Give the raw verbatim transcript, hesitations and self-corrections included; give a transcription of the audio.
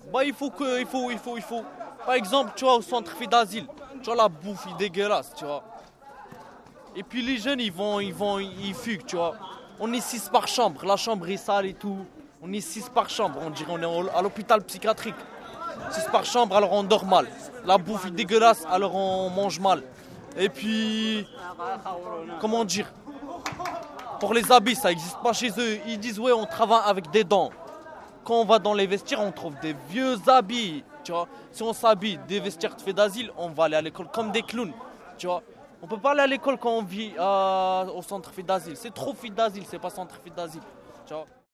Bah il faut que, il faut, il faut, il faut. Par exemple, tu vois, au centre fait d'asile, tu vois la bouffe, il est dégueulasse, tu vois. Et puis les jeunes, ils vont, ils vont, ils fuguent, tu vois. On est six par chambre, la chambre est sale et tout. On est six par chambre, on dirait on est au- à l'hôpital psychiatrique. Six par chambre, alors on dort mal. La bouffe est dégueulasse, alors on mange mal. Et puis, comment dire, pour les habits, ça n'existe pas chez eux. Ils disent, ouais, on travaille avec des dents. Quand on va dans les vestiaires, on trouve des vieux habits, tu vois. Si on s'habille des vestiaires de fait d'asile, on va aller à l'école comme des clowns, tu vois. On peut pas aller à l'école quand on vit euh, au centre fait d'asile. C'est trop fait d'asile, c'est pas centre fait d'asile, tu vois.